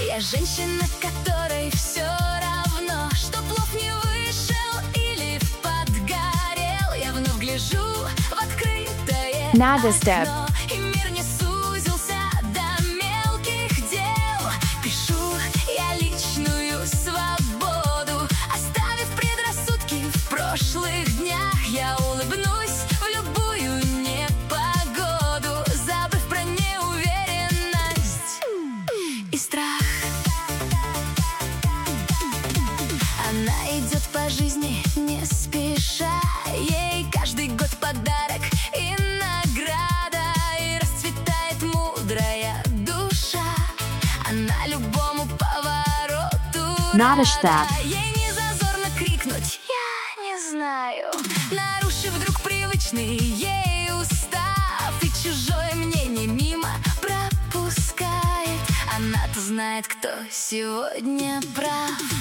Я женщина, которой все равно, что плов не вышел или подгорел. Я вновь гляжу в открытое окно, и мир не сузился до мелких дел. Пишу я личную свободу, оставив предрассудки в прошлых днях. Я улыбнусь в любую непогоду, забыв про неуверенность и страх. Она идет по жизни не спеша, ей каждый год подарок и награда, и расцветает мудрая душа. Она любому повороту рада. Ей не зазорно крикнуть «Я не знаю», нарушив вдруг привычный ей устав, и чужое мнение мимо пропускает. Она-то знает, кто сегодня прав.